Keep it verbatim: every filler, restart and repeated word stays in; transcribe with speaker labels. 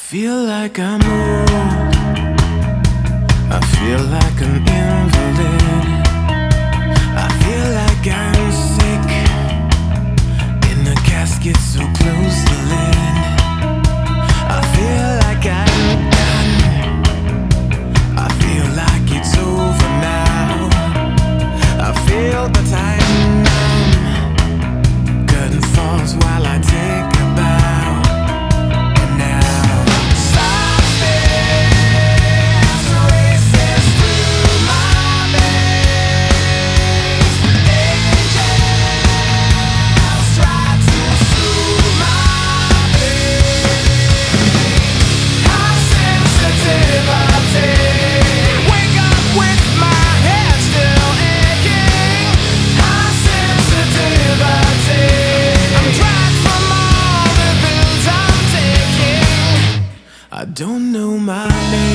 Speaker 1: feel like I'm old, I feel like an invalid, I feel like I'm sick, in a casket so close to lid. I feel like I'm done, I feel like it's over now, I feel that I'm numb, curtain falls while I take a bow. I don't know my name.